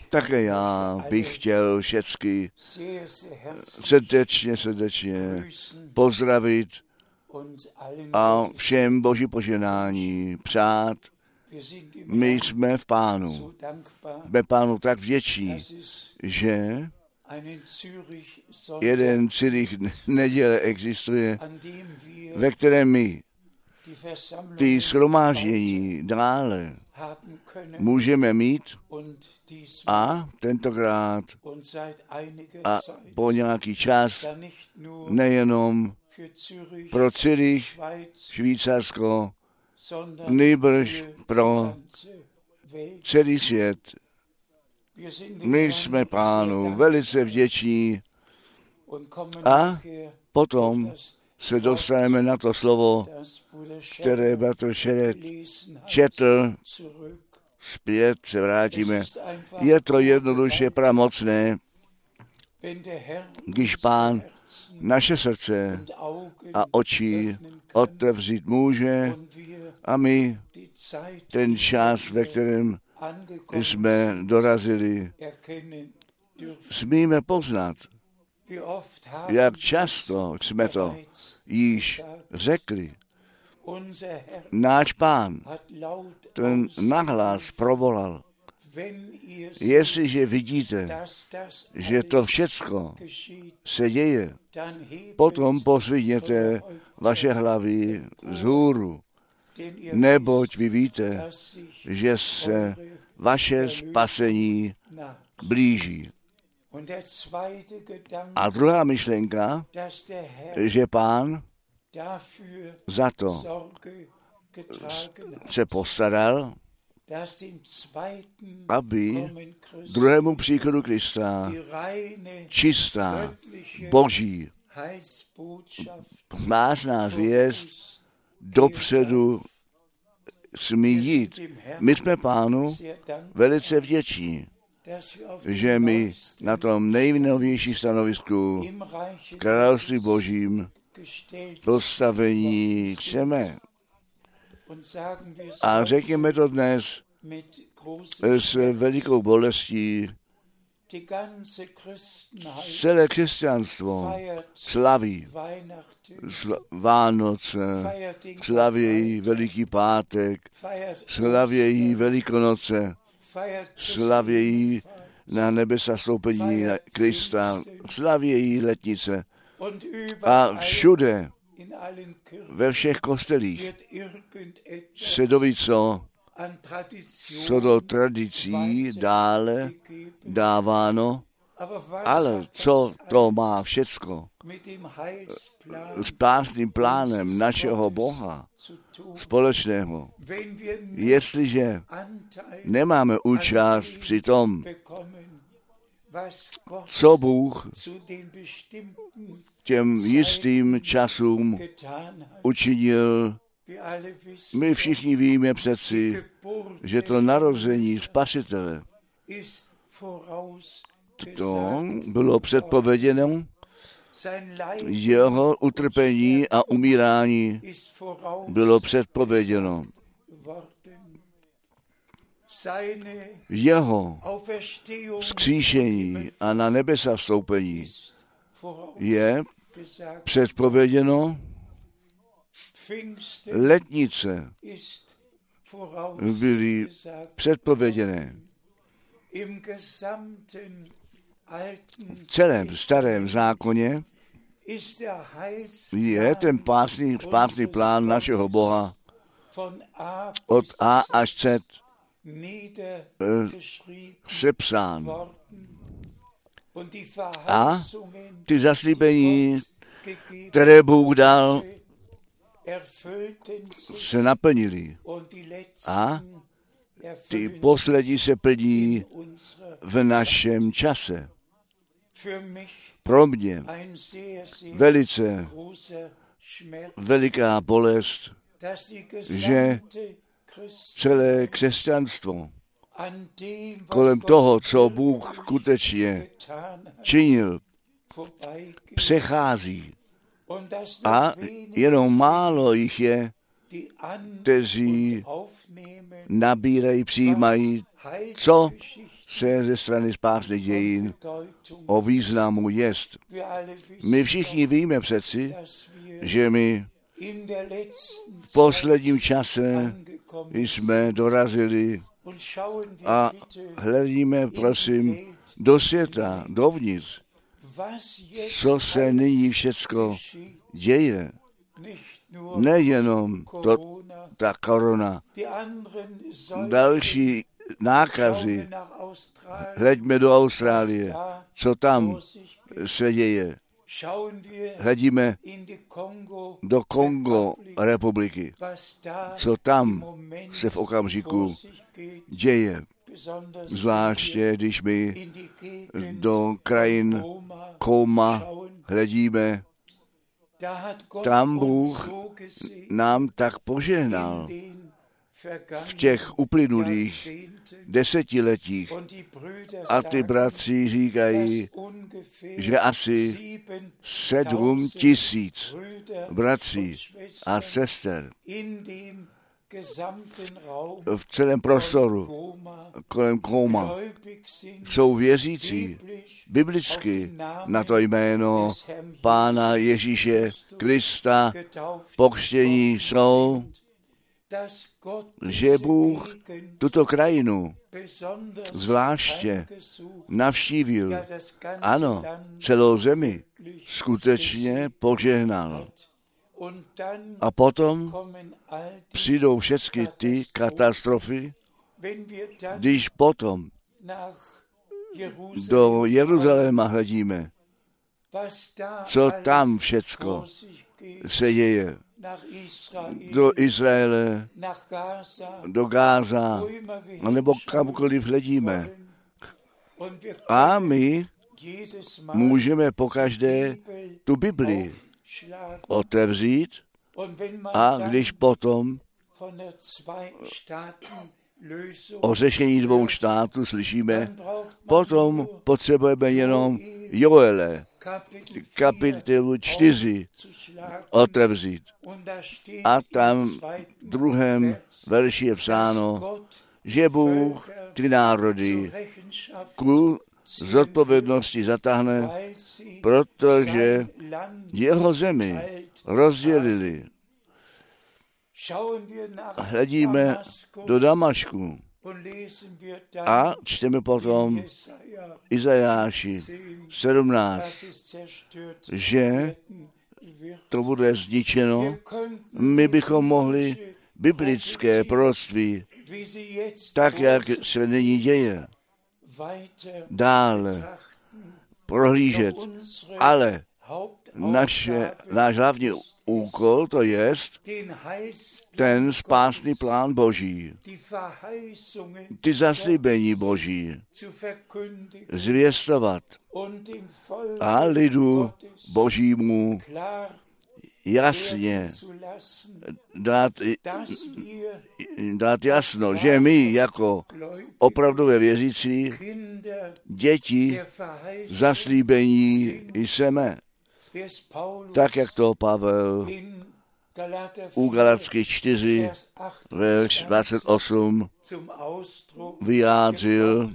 Také já bych chtěl všechny srdečně pozdravit a všem Boží požehnání přát. My jsme v Pánu. Jsme Pánu tak vděční, že jeden Zürich neděle existuje, ve kterém my ty shromáždění dále můžeme mít a tentokrát a po nějaký čas nejenom pro Zürich, Švýcarsko, nýbrž pro celý svět. My jsme Pánu velice vděční a potom se dostaneme na to slovo, které bratr Šeret četl, zpět se vrátíme. Je to jednoduše pramocné, když Pán naše srdce a oči otevřít může a my ten čas, ve kterém jsme dorazili, smíme poznat, jak často jsme to již řekli. Náš Pán ten nahlas provolal. Jestliže vidíte, že to všecko se děje, potom pozvedněte vaše hlavy vzhůru, neboť vy víte, že se vaše spasení blíží. A druhá myšlenka, že Pán za to se postaral, aby druhému příchodu Krista čistá, boží, másná zvěst dopředu smí jít. My jsme Pánu velice vděční, že my na tom nejnovější stanovisku v království božím postavení chceme. A řekněme to dnes s velikou bolestí. Celé křesťanstvo slaví Vánoce, slavějí Veliký pátek, slavějí Velikonoce, slavějí na nebesa stoupení Krista, slavějí letnice. A všude, ve všech kostelích, se doví, co do tradicí dále dáváno, ale co to má všecko s spásným plánem našeho Boha společného. Jestliže nemáme účast při tom, co Bůh těm jistým časům učinil, my všichni víme přeci, že to narození Spasitele, to bylo předpověděno, jeho utrpení a umírání bylo předpověděno. Jeho vzkříšení a na nebesa vstoupení je předpověděno. Letnice byly předpověděné. V celém starém zákoně je ten spásný plán našeho Boha od A až Z sepsán. A ty zaslíbení, které Bůh dal, se naplnily. A ty poslední se plní v našem čase. Pro mě velice veliká bolest, že celé křesťanstvo kolem toho, co Bůh skutečně činil, přechází. A jenom málo jich je, kteří nabírají, přijímají, co se ze strany spásných dějin o významu jest. My všichni víme přeci, že my v posledním čase jsme dorazili a hledíme, prosím, do světa, dovnitř, co se nyní všecko děje. Nejenom ta korona, další nákazy. Hleďme do Austrálie, co tam se děje. Hledíme do Kongo republiky, co tam se v okamžiku děje. Zvláště, když my do krajin Koma hledíme, tam Bůh nám tak požehnal v těch uplynulých desetiletích. A ty bratři říkají, že asi 7 000 bratří a sester v celém prostoru kolem Koma jsou věřící biblicky na to jméno Pána Ježíše Krista, pokřtění jsou, že Bůh tuto krajinu zvláště navštívil. Ano, celou zemi skutečně požehnal. A potom přijdou všechny ty katastrofy, když potom do Jeruzaléma hledíme, co tam všecko se děje. Do Izraele, do Gáza, nebo kamkoliv hledíme. A my můžeme pokaždé tu Bibli otevřít a když potom o řešení 2 států slyšíme, potom potřebujeme jenom Joele, kapitolu 4 otevřít. A tam v 2. verši je psáno, že Bůh ty národy ku zodpovědnosti zatáhne, protože jeho zemi rozdělili. Hledíme do Damašku a čteme potom Izajáši 17, že to bude zničeno. My bychom mohli biblické proroctví, tak jak se nyní děje, dále prohlížet. Ale náš hlavní úkol to je ten spásný plán Boží, ty zaslíbení Boží zvěstovat a lidu Božímu jasně dát jasno, že my jako opravdové věřící děti zaslíbení jsme. Tak, jak to Pavel u Galatských 4, verš 28 vyjádřil.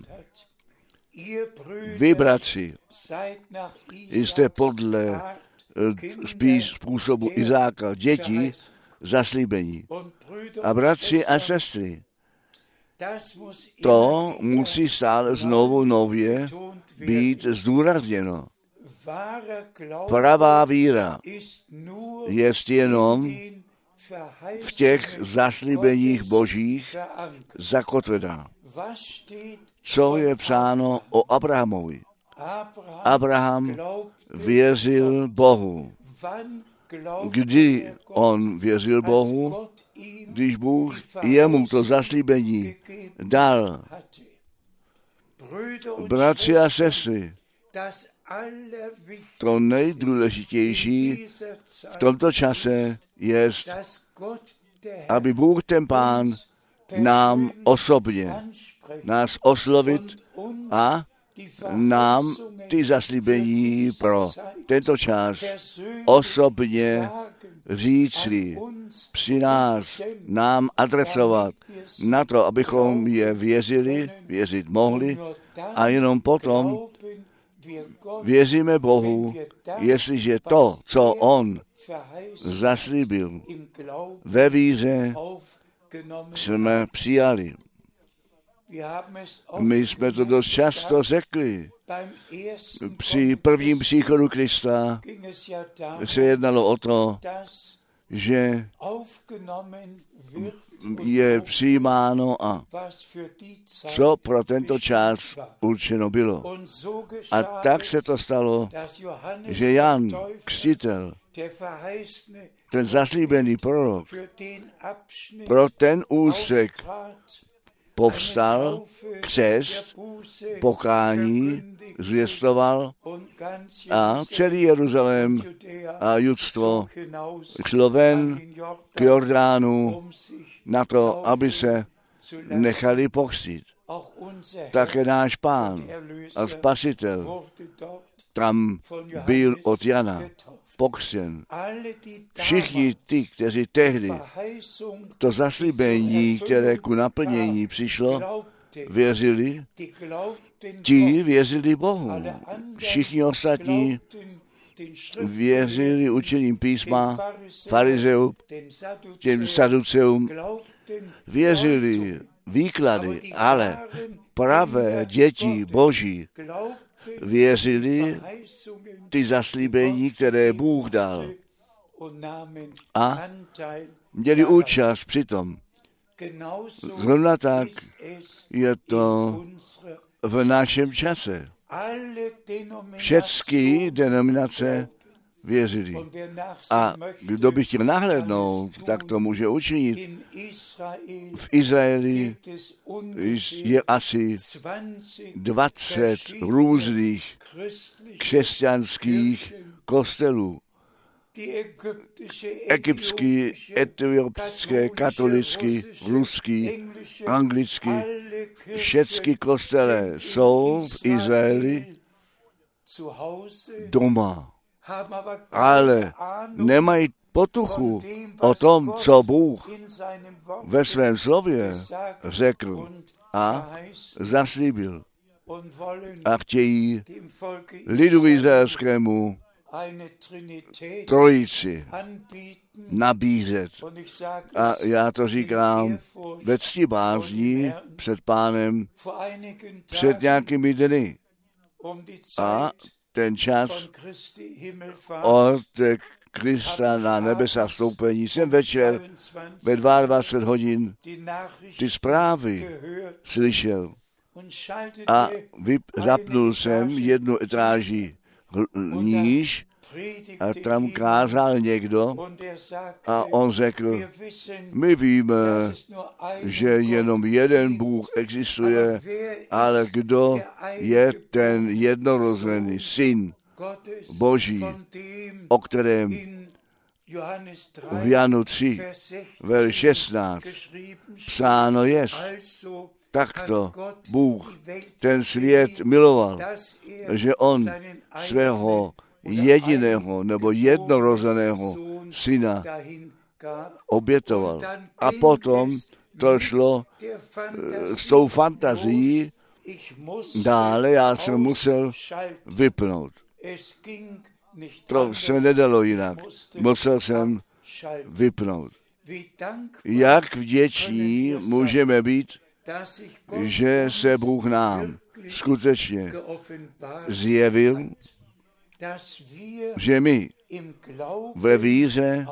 Vy, bratři, jste podle spíš způsobu Izáka děti zaslíbení. A bratři a sestry, to musí stále znovu nově být zdůrazněno. Pravá víra je jenom v těch zaslíbeních Božích zakotvená. Co je psáno o Abrahamovi? Abraham věřil Bohu. Kdy on věřil Bohu? Když Bůh jemu to zaslíbení dal. Bratři a sestry, to nejdůležitější v tomto čase je, aby Bůh ten Pán nám osobně nás oslovit a nám ty zaslíbení pro tento čas osobně říci, při nás, nám adresovat na to, abychom je věřit mohli a jenom potom věříme Bohu, jestliže to, co On zaslíbil, ve víře jsme přijali. My jsme to dost často řekli. Při prvním příchodu Krista se jednalo o to, že je přijímáno a co pro tento čas určeno bylo. A tak se to stalo, že Jan Křtitel, ten zaslíbený prorok, pro ten úsek povstal, křest, pokání, zvěstoval a celý Jeruzalém a judstvo šlo ven k Jordánu na to, aby se nechali pokřtít. Také náš Pán a Spasitel tam byl od Jana pokřtěn. Všichni ty, kteří tehdy to zaslíbení, které ku naplnění přišlo, věřili, ti věřili Bohu. Všichni ostatní věřili učením písma, farizeům, těm saduceům, věřili výklady, ale pravé děti Boží věřili ty zaslíbení, které Bůh dal a měli účast přitom. Zrovna tak je to v našem čase. Všechny denominace věřili. A kdo by chtěl nahlédnout, tak to může učinit. V Izraeli je asi 20 různých křesťanských kostelů. Egyptský, etiopské, katolický, ruský, anglický, všechny kostele jsou v Izraeli doma, ale nemají potuchu o tom, co Bůh ve svém slově řekl a zaslíbil. A chtějí lidu izraelskému trojici nabízet. A já to říkám ve ctibázní před Pánem před nějakými dny. A ten čas od Krista na nebesa vstoupení jsem večer ve 22 hodin ty zprávy slyšel a zapnul jsem jednu etráži níž a tam kázal někdo a on řekl, my víme, že jenom jeden Bůh existuje, ale kdo je ten jednorozený syn Boží, o kterém v Janu 3, verš 16 psáno jest. Takto Bůh ten svět miloval, že on svého jediného nebo jednorozeného syna obětoval. A potom to šlo s tou fantazií dále, já jsem musel vypnout. To se nedalo jinak. Musel jsem vypnout. Jak vděční můžeme být, že se Bůh nám skutečně zjevil, že my ve víře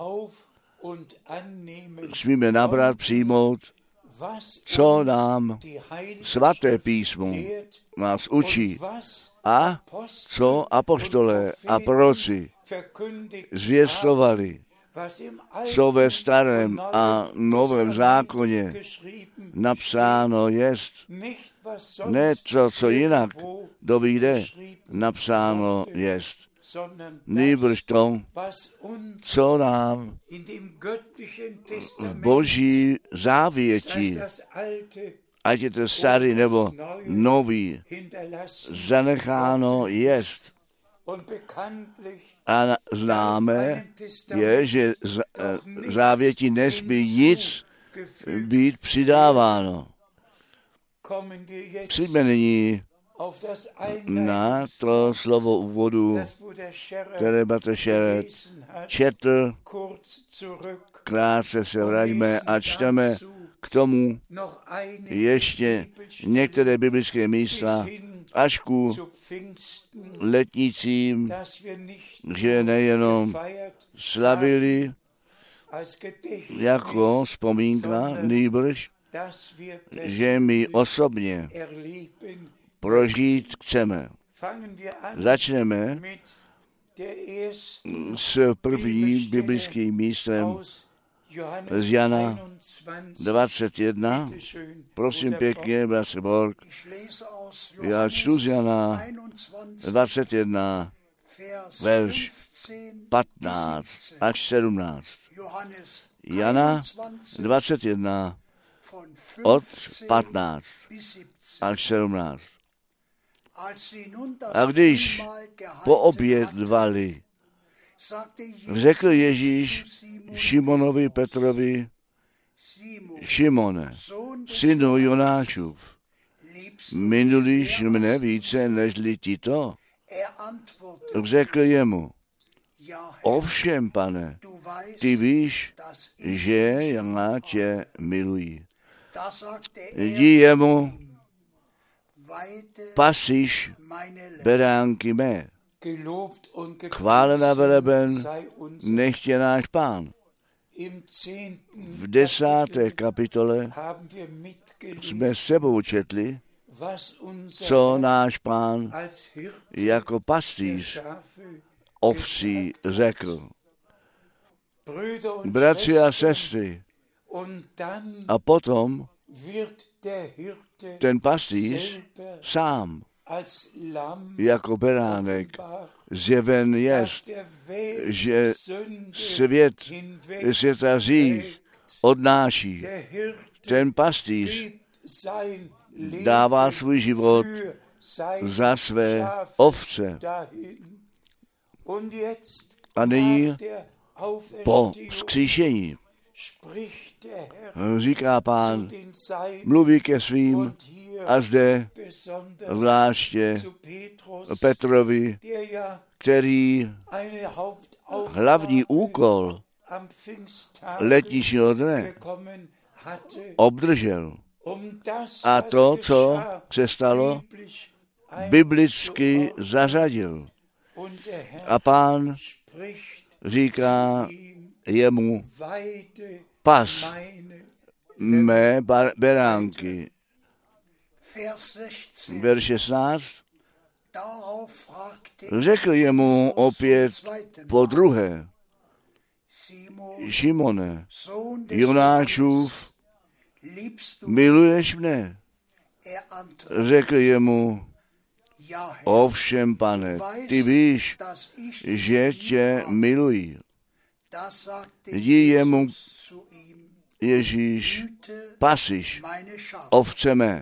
smíme nabrat, přijmout, co nám svaté písmo nás učí a co apoštolé a proroci zvěstovali, co ve starém a novém zákoně napsáno jest. Ne to, co jinak dovíde, napsáno jest. Nýbrž to, co nám v Boží závěti ať je to starý nebo nový, zanecháno jest. A známe je, že závěti nesmí nic být přidáváno. Přijďme nyní na to slovo úvodu, které bratr Šeret četl. Krátce se vraťme a čteme k tomu ještě některé biblické místa až ku letnicím, že nejenom slavili jako vzpomínka, nýbrž, že my osobně prožít chceme. Začneme s prvním biblickým místem z Jana 21. Prosím pěkně, bratře Borg, já čtu z Jana 21, verš 15 až 17. Jana 21 od 15 až 17. A když poobědvali, řekl Ježíš Šimonovi Petrovi: Šimone, synu Jonášův, miluješ mne více nežli tito? Řekl jemu: Ovšem, Pane, ty víš, že já tě miluji. Jdi jemu: Pasíš beránky mé. Chválen a veleben nechtě náš Pán. V 10. kapitole jsme s sebou četli, co náš Pán jako pastýř ovcí řekl. Bratři a sestry, a potom ten pastýř sám jako beránek zjeven jest, že světa hřích odnáší. Ten pastýř dává svůj život za své ovce. A nyní po vzkříšení říká Pán, mluví ke svým a zde zvláště Petrovi, který hlavní úkol letničního dne obdržel. A to, co se stalo, biblicky zařadil. A Pán říká jemu: pas mé beránky. Verš 16. Řekl jemu opět po druhé: Šimone, Jonášův, miluješ mne? Řekl jemu: Ovšem, Pane, ty víš, že tě miluji. Jdi jemu Ježíš: Pasíš ovce mé.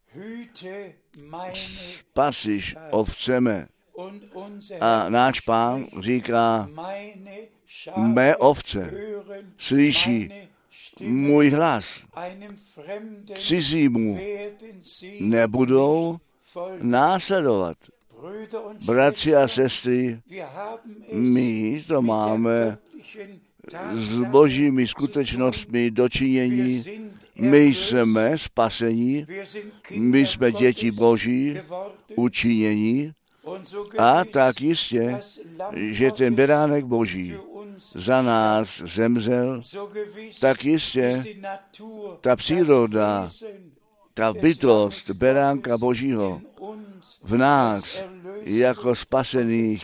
Pasíš ovce mé. A náš Pán říká: mé ovce slyší můj hlas, cizímu nebudou následovat. Bratři a sestry, my to máme s božími skutečnostmi dočinění. My jsme spasení, my jsme děti boží, učinění, a tak jistě, že ten beránek boží za nás zemřel, tak jistě ta příroda, ta bytost beránka božího v nás jako spasených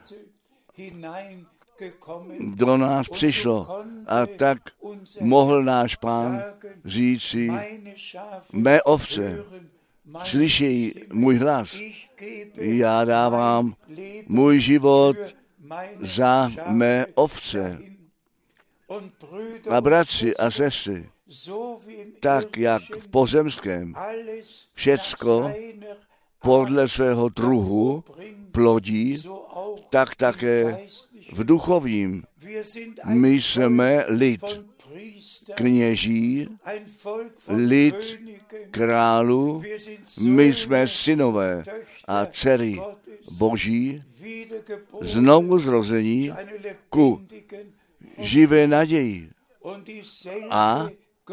do nás přišlo. A tak mohl náš Pán říci: mé ovce slyší můj hlas, já dávám můj život za mé ovce. A bratři a sestry, tak jak v pozemském všecko podle svého druhu plodí, tak také v duchovním. My jsme lid kněží, lid králů, my jsme synové a dcery Boží, znovu zrození ku živé naději. A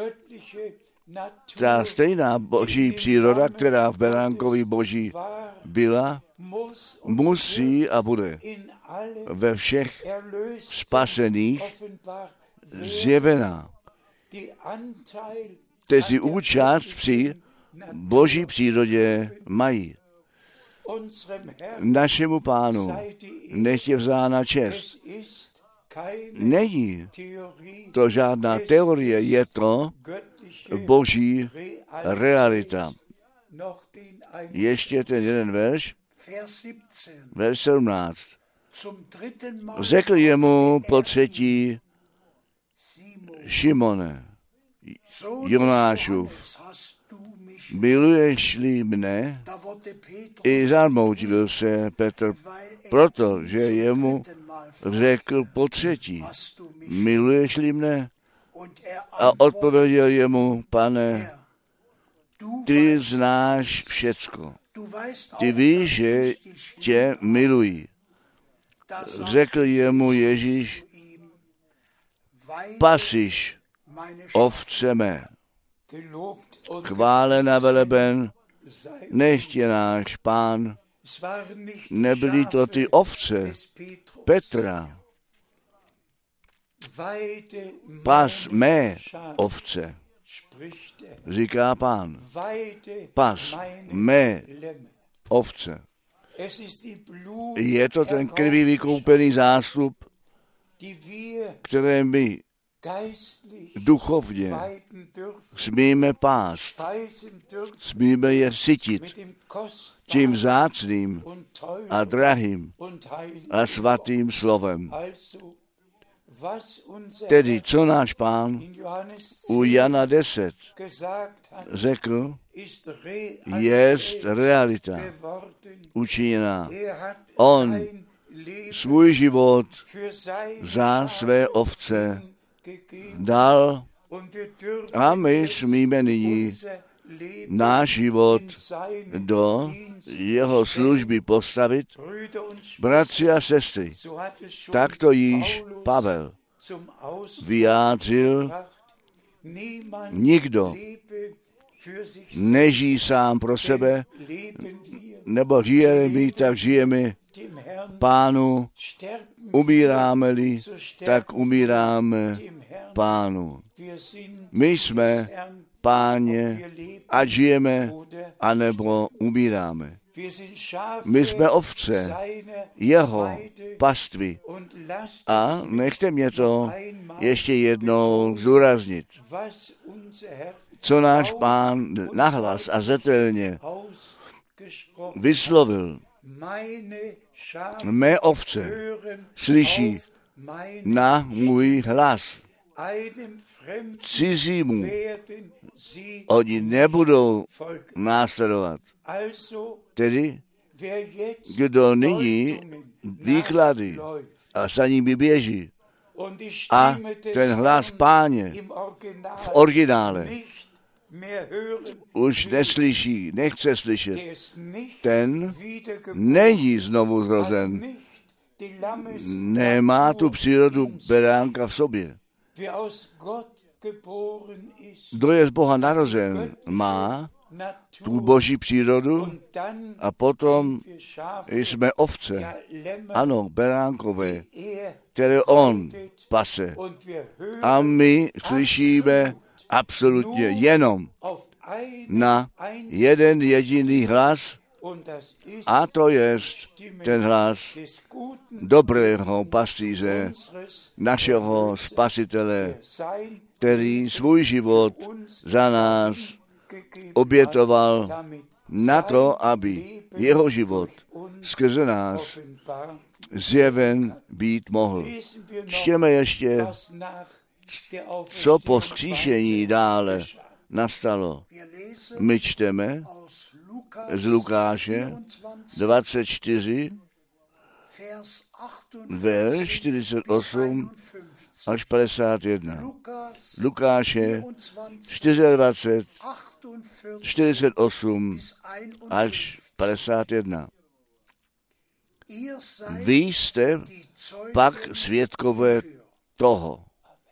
ta stejná boží příroda, která v beránkovi Boží byla, musí a bude ve všech spasených zjevená. Kteří účast při Boží přírodě mají. Našemu Pánu nech je vzána čest. Není to žádná teorie, je to Boží realita. Ještě ten jeden verš, verš 17. Řekl jemu po třetí: Šimone, Jonášův, miluješ-li mne? I zarmoutil se Petr, protože jemu řekl po třetí: miluješ-li mne? A odpověděl jemu: Pane, ty znáš všecko. Ty víš, že tě miluji. Řekl jemu Ježíš: pasiš ovce mé. Chválen a veleben nech je náš Pán. Nebyly to ty ovce Petra. Pas mé ovce, říká Pán. Pas mé ovce. Je to ten krví vykoupený zástup, které my duchovně smíme pást, smíme je sytit tím vzácným a drahým a svatým slovem. Tedy, co náš Pán u Jana 10 řekl, jest realita učiněná. On svůj život za své ovce dal a my smíme nyní náš život do jeho služby postavit. Bratři a sestry, tak to již Pavel vyjádřil. Nikdo nežijí sám pro sebe, nebo žijeme, tak žijeme Pánu, umíráme-li, tak umíráme Pánu. My jsme Páně, ať žijeme, anebo umíráme. My jsme ovce jeho pastvy. A nechte mě to ještě jednou zdůraznit. Co náš Pán nahlas a zetelně vyslovil: mé ovce slyší na můj hlas. Cizímu oni nebudou následovat. Tedy, kdo nyní výklady a za nimi běží a ten hlas Páně v originále už neslyší, nechce slyšet, ten není znovu zrozen, nemá tu přírodu beránka v sobě. Kdo je z Boha narozen, má tu boží přírodu a potom jsme ovce, ano, beránkové, které on pase. A my slyšíme absolutně jenom na jeden jediný hlas, a to je ten hlas dobrého pastýře, našeho Spasitele, který svůj život za nás obětoval na to, aby jeho život skrze nás zjeven být mohl. Čtěme ještě co po vzkříšení dále nastalo. My čteme z Lukáše 24, verš 48 až 51. Lukáše 24, 48 až 51. Vy jste pak svědkové toho.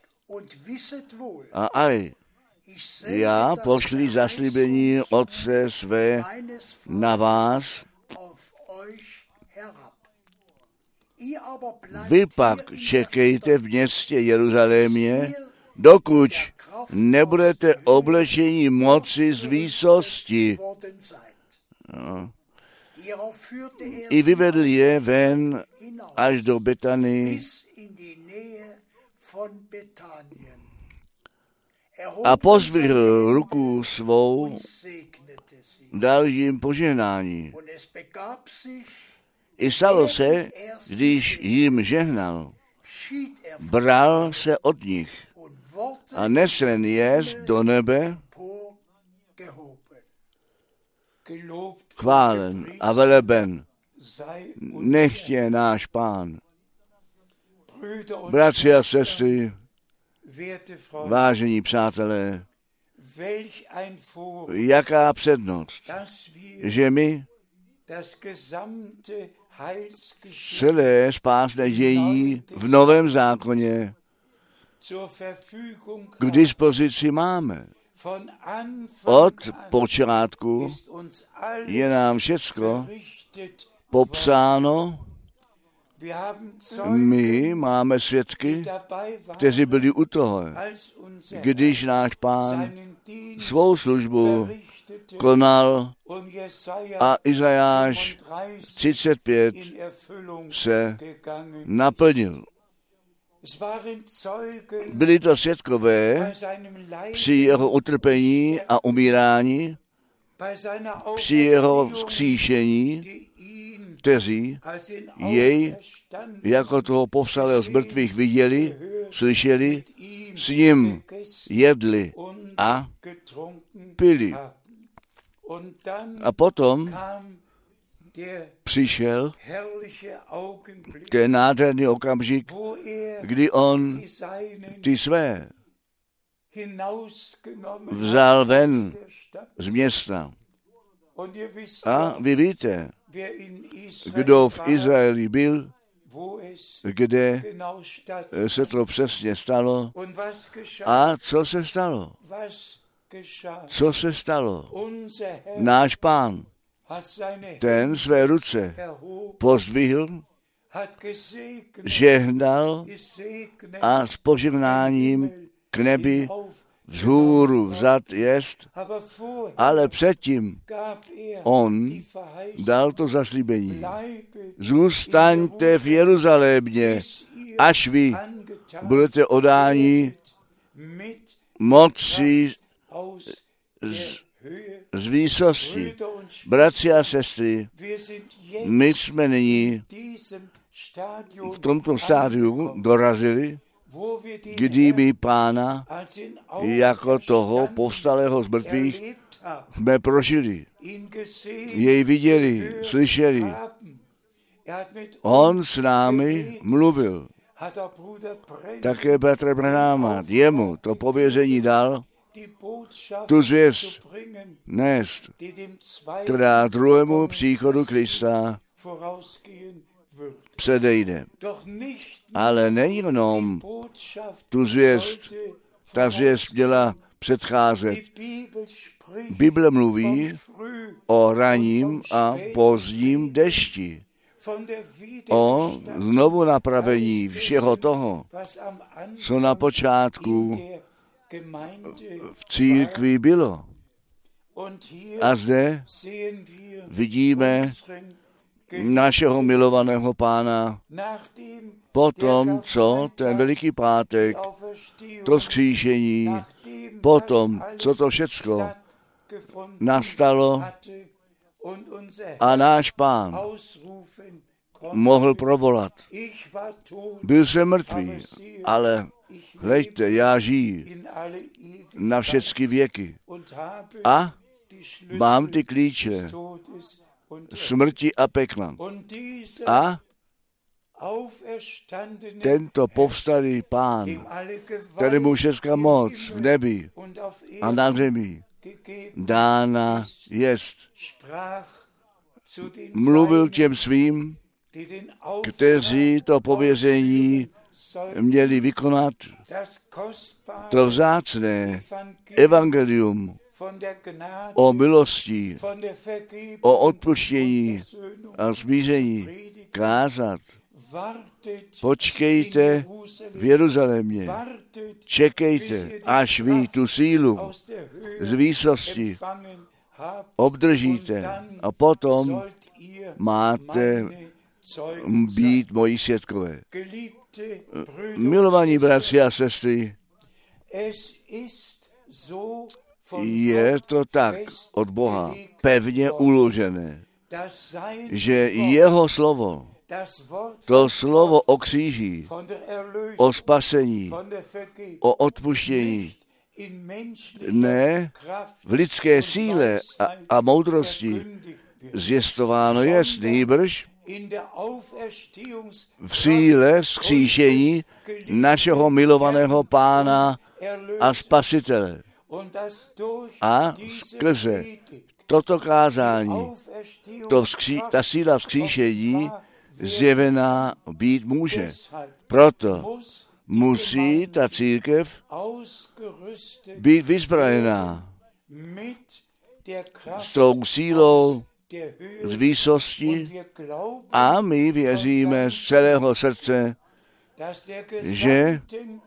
A aj, já pošli zaslíbení Otce své na vás, vy pak čekejte v městě Jeruzalémě, dokud nebudete oblečeni moci z výsosti. No. I vyvedl je ven až do Betany a pozdvihl ruku svou, dal jim požehnání. I stalo se, když jim žehnal, bral se od nich a nesen jest do nebe, chválen a veleben nechtě náš Pán. Bratři a sestry, vážení přátelé, jaká přednost, že my celé spásné dějí v Novém zákoně k dispozici máme. Od počátku je nám všecko popsáno. My máme svědky, kteří byli u toho, když náš Pán svou službu konal a Izajáš 35 se naplnil. Byli to svědkové při jeho utrpení a umírání, při jeho vzkříšení, kteří jej jako toho povstalého z mrtvých viděli, slyšeli, s ním jedli a pili. A potom přišel ten nádherný okamžik, kdy on ty své vzal ven z města. A vy víte, kdo v Izraeli byl, kde se to přesně stalo a co se stalo. Co se stalo? Náš Pán, ten své ruce pozdvihl, žehnal a s požehnáním k nebi vzhůru vzat jest, ale předtím on dal to zaslíbení. Zůstaňte v Jeruzalémě, až vy budete odáni moci z výsosti. Bratři a sestry, my jsme nyní v tomto stádiu dorazili, kdy my Pána jako toho povstalého z mrtvých jsme prožili. Jej viděli, slyšeli. On s námi mluvil. Také Petr Branhama jemu to pověření dal, tu zvěst nést, která druhému příchodu Krista předejde. Ale nejenom tu zvěst, ta zvěst měla předcházet. Bible mluví o raním a pozdním dešti, o znovu napravení všeho toho, co na počátku v církvi bylo. A zde vidíme našeho milovaného Pána potom, co ten Veliký pátek, to vzkříšení, potom, co to všecko nastalo a náš Pán mohl provolat. Byl jsem mrtvý, ale hleďte, já žiji na všechny věky a mám ty klíče smrti a pekla. A tento povstalý Pán, kterému všechna moc v nebi a na zemi dána jest, mluvil těm svým, kteří to pověření měli vykonat, to vzácné evangelium o milosti, o odpuštění a smíření kázat. Počkejte v Jeruzalémě, čekejte, až vy tu sílu z výsosti obdržíte a potom máte být moji svědkové. Milovaní bratři a sestry, je to tak od Boha pevně uložené, že jeho slovo, to slovo o kříži, o spasení, o odpuštění, ne v lidské síle a moudrosti zvěstováno jest, nýbrž v síle vzkříšení našeho milovaného Pána a Spasitele. A skrze toto kázání, ta síla vzkříšení zjevená být může. Proto musí ta církev být vyzbrojená s tou sílou z výsosti a my věříme z celého srdce, že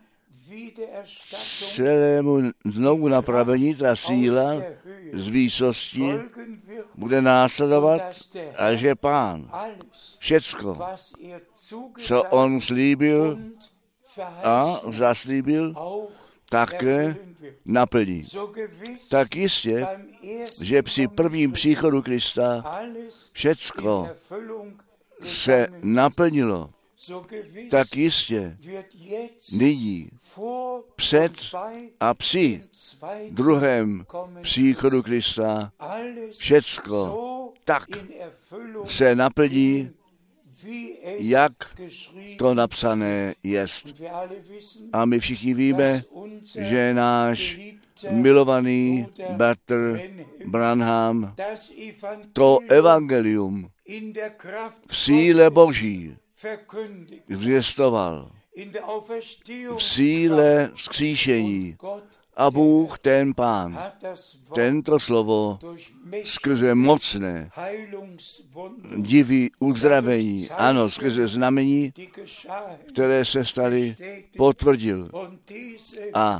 celému znovu napravení ta síla z výsosti bude následovat a že Pán všecko, co on slíbil a zaslíbil, také naplní. Tak jistě, že při prvním příchodu Krista všecko se naplnilo, tak jistě nyní před a při druhém příchodu Krista všecko tak se naplní, jak to napsané jest. A my všichni víme, že náš milovaný bratr Branham to evangelium v síle Boží zvěstoval, v síle vzkříšení. A Bůh, ten Pán, tento slovo skrze mocné divy uzdravení, ano, skrze znamení, které se staly, potvrdil. A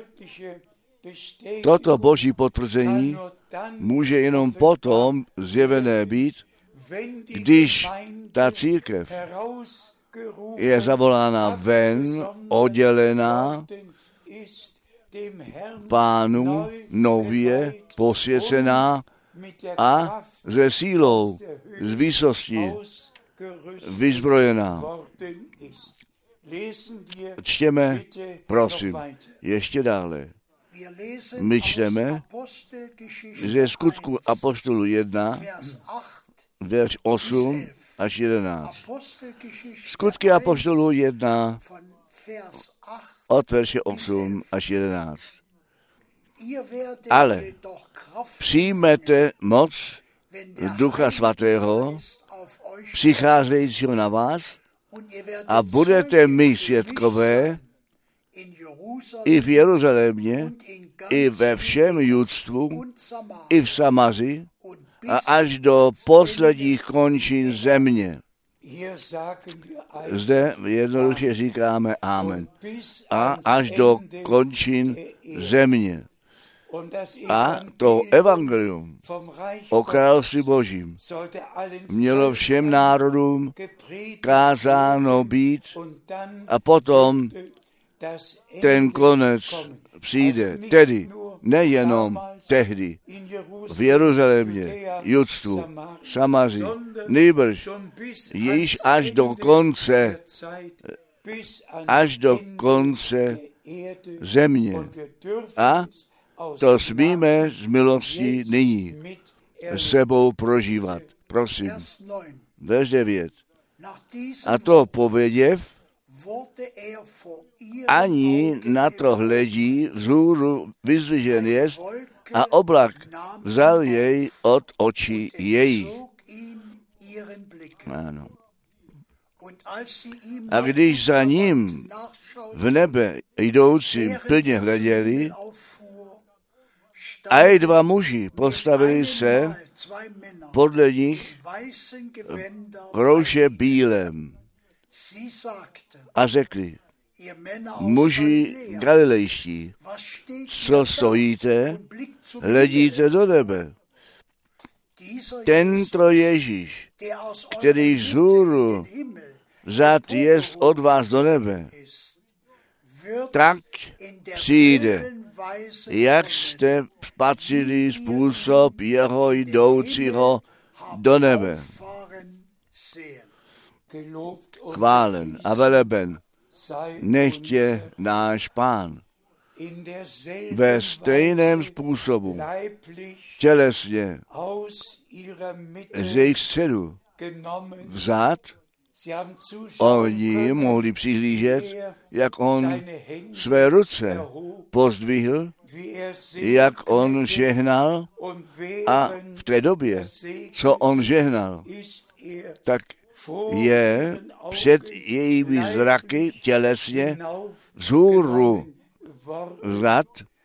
toto Boží potvrzení může jenom potom zjevené být, když ta církev je zavolána ven, oddělená Pánu, nově posvěcená a ze sílou, z výsosti vyzbrojená. Čtěme, prosím, ještě dále. My čteme ze Skutku apoštolů 1, verš 8 až 11. Skutky apoštolů 1, od verše 8 až 11. Ale přijmete moc Ducha Svatého, přicházejícího na vás, a budete my svědkové i v Jeruzalémě, i ve všem Judstvu, i v Samaři a až do posledních končin země. Zde jednoduše říkáme amen. A až do končin země. A to evangelium o království Božím mělo všem národům kázáno být a potom ten konec přijde. Tedy nejenom tehdy v Jeruzalémě, Judstvu, Samaří, nýbrž již až do konce země. A to smíme z milosti nyní s sebou prožívat. Prosím. Verš 9. A to pověděv, ani na to hledí, vzhůru vyzdvižen jest a oblak vzal jej od očí jejich. Ano. A když za ním v nebe jdoucím plně hleděli, a i dva muži postavili se podle nich v rouše bílém a řekli, muži galilejští, co stojíte, hledíte do nebe. Tento Ježíš, který vzhůru vzat jest od vás do nebe, tak přijde, jak jste spatřili způsob jeho jdoucího do nebe. Chválen a veleben nechtě náš Pán. Ve stejném způsobu tělesně z jejich středu vzat, oni mohli přihlížet, jak on své ruce pozdvihl, jak on žehnal a v té době, co on žehnal, tak je před jejími zraky tělesně vzhůru vzat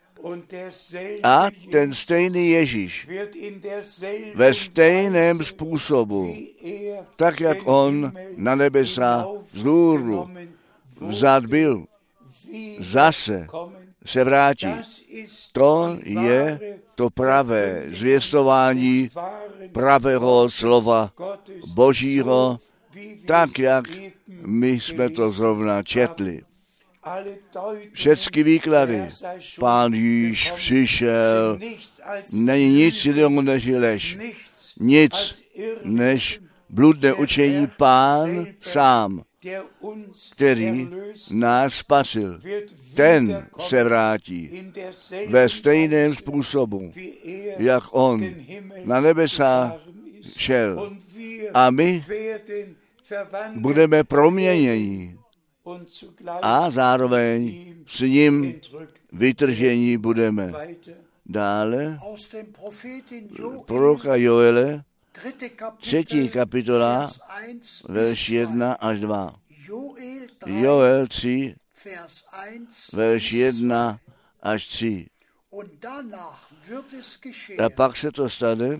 a ten stejný Ježíš ve stejném způsobu, tak jak on na nebesa vzhůru vzat byl, zase se vrátí. To je to pravé zvěstování pravého slova Božího, tak jak my jsme to zrovna četli. Všechny výklady. Pán Ježíš přišel, není nic jiného než lež. Nic než bludné učení Pán sám, který nás spasil. Ten se vrátí ve stejném způsobu, jak on na nebesa šel. A my budeme proměněni a zároveň s ním vytržení budeme. Dále proroka Joele, 3. kapitola, verš 1 až 2. Joel 3, verš 1 až 3. A pak se to stane,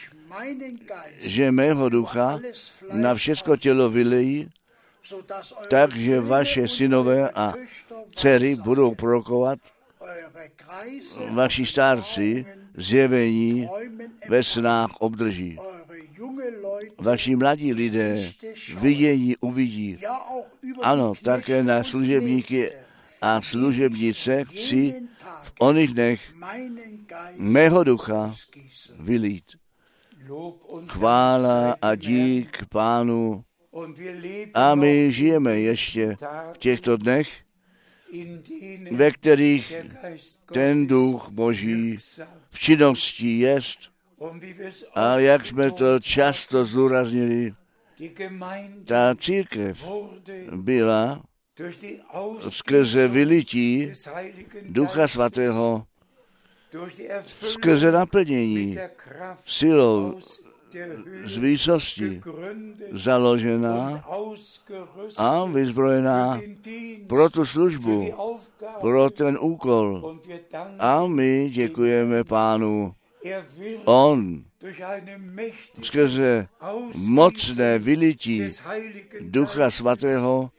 že mého ducha na všechno tělo vylejí, takže vaše synové a dcery budou prorokovat, vaši starci zjevení ve snách obdrží. Vaši mladí lidé vidění uvidí. Ano, také na služebníky a služebnice chci v oných dnech mého ducha vylít. Chvála a dík Pánu. A my žijeme ještě v těchto dnech, ve kterých ten duch Boží v činnosti jest. A jak jsme to často zdůraznili, ta církev byla skrze vylití Ducha Svatého, skrze naplnění silou z výsosti založená a vyzbrojená pro tu službu, pro ten úkol. A my děkujeme Pánu. On skrze mocné vylití Ducha Svatého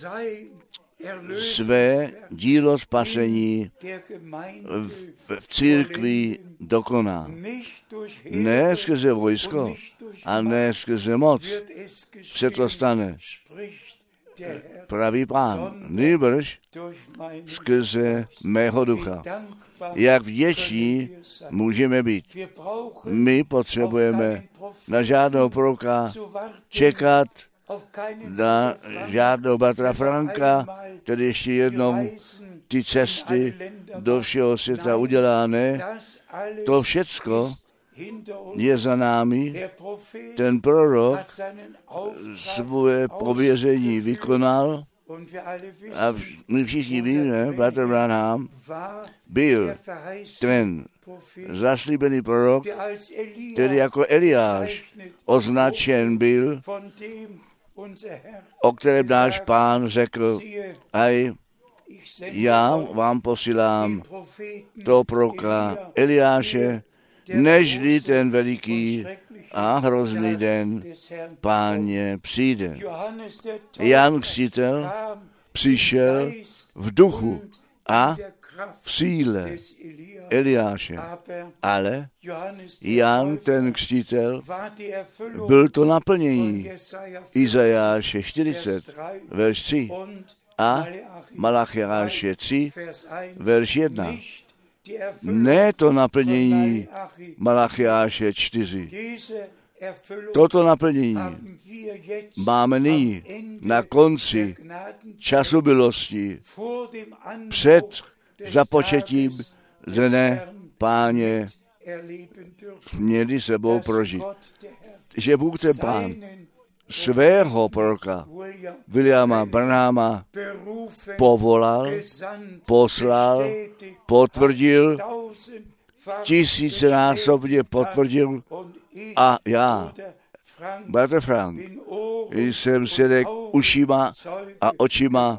své dílo spasení v církvi dokoná. Ne skrze vojsko a ne skrze moc se to stane, pravý Pán, nýbrž skrze mého ducha. Jak vděční můžeme být. My potřebujeme na žádného proroka čekat, na žádného bratra Franka, tedy ještě jednou ty cesty do všeho světa uděláme. To všecko je za námi. Ten prorok svoje pověření vykonal a my všichni víme, bratr Branham byl ten zaslíbený prorok, který jako Eliáš označen byl, o kterém náš Pán řekl, aj já vám posílám toho proroka Eliáše, nežli ten veliký a hrozný den Páně přijde. Jan Křtitel přišel v duchu a v síle Eliáše, ale Jan ten Křtitel byl to naplnění Izajáše 40, verš 3 a Malachiáše 3, verš 1. Ne to naplnění Malachiáše 4. Toto naplnění máme nyní na konci času bylosti před započetím dne Páně měli sebou prožít. Že Bůh ten Pán svého proroka Williama Branhama povolal, poslal, potvrdil, tisícenásobně potvrdil a já, bratr Frank, jsem svědek ušima a očima,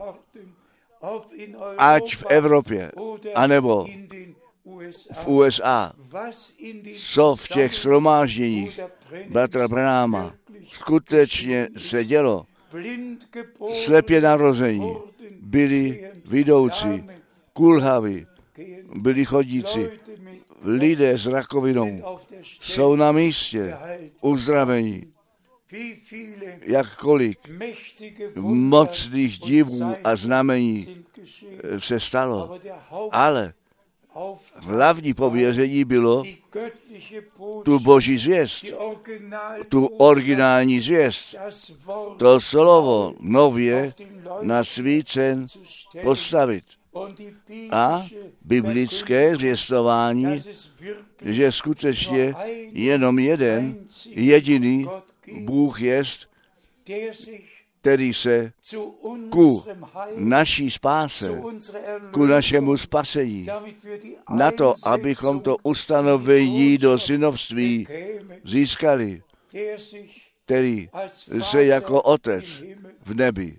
ať v Evropě, anebo v USA, co v těch shromážděních bratra Branhama skutečně se dělo. Slepě narození, byli vidoucí, kulhaví, byli chodící, lidé s rakovinou jsou na místě uzdravení. Jakkoliv mocných divů a znamení se stalo, ale hlavní pověření bylo tu boží zvěst, tu originální zvěst, to slovo nově na svícen postavit. A biblické zvěstování, že skutečně jenom jeden, jediný Bůh jest, který se ku naší spáse, ku našemu spasení, na to, abychom to ustanovení do synovství získali, který se jako otec v nebi,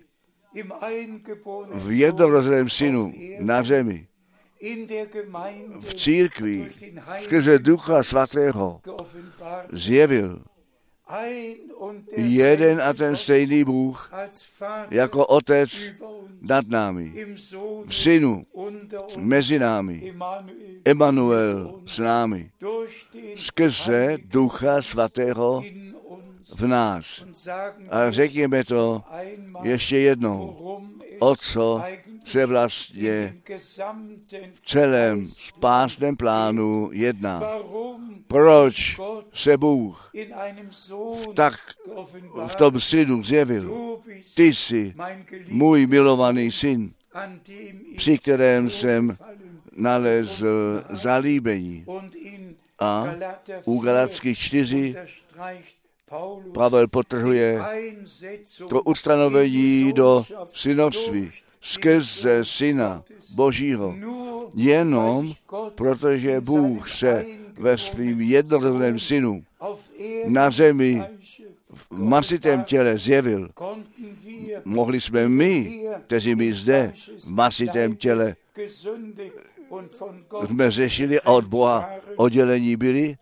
v jednorozeném synu na zemi, v církvi skrze Ducha Svatého zjevil jeden a ten stejný Bůh jako Otec nad námi, v Synu mezi námi, Emanuel s námi, skrze Ducha Svatého v nás. A řekněme to ještě jednou, o co se vlastně v celém spásném plánu jedná. Proč se Bůh v tom synu zjevil? Ty jsi můj milovaný syn, při kterém jsem nalezl zalíbení. A u Galatských 4 Pavel podtrhuje to ustanovení do synovství skrze Syna Božího. Jenom protože Bůh se ve svým jednorozeném synu na zemi v masitém těle zjevil. Mohli jsme my, kteří my zde v masitém těle jsme řešili a od Boha oddělení byli,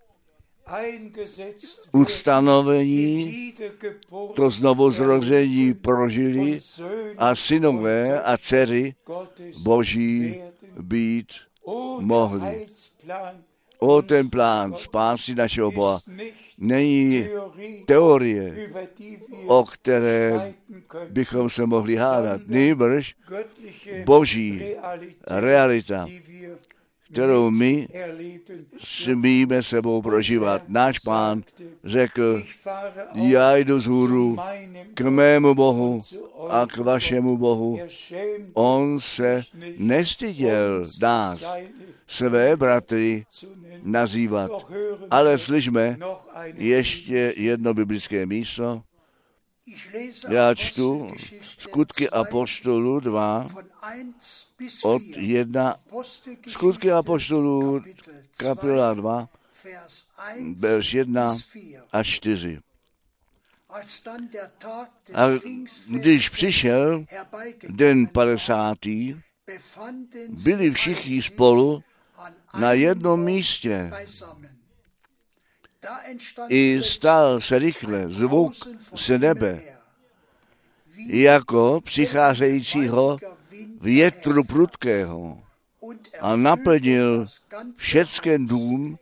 ustanovení, to znovuzrození prožili a synové a dcery Boží být mohli. O ten plán spásy našeho Boha není teorie, o které bychom se mohli hádat, nýbrž boží realita, kterou my smíme sebou prožívat. Náš Pán řekl, já jdu vzhůru k mému Bohu a k vašemu Bohu. On se nestyděl nás, své bratry, nazývat. Ale slyšme ještě jedno biblické místo. Já čtu Skutky apoštolů 2 od 1, Skutky apoštolů kapitola 2, verš 1 až 4. A když přišel den 50., byli všichni spolu na jednom místě. I stal se rychle zvuk z nebe, jako přicházejícího větru prudkého, a naplnil všecken dům,